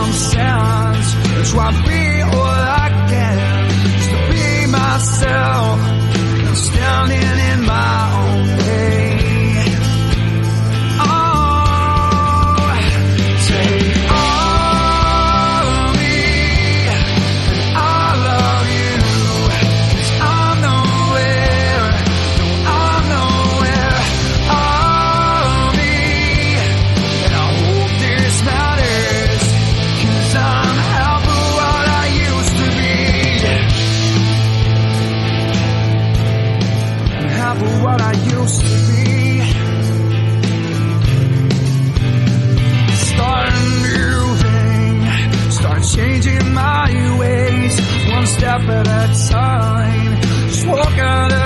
some sense. And try to be all I can, just to be myself. I'm standing in my own way. Oh, take all of me, and I love you. 'Cause I'm nowhere, no, I'm nowhere. All of me, and I hope this matters. 'Cause I'm half of what I used to be. I'm half of what I used to be. Start a new thing, start changing my ways, one step at a time. Just walk out of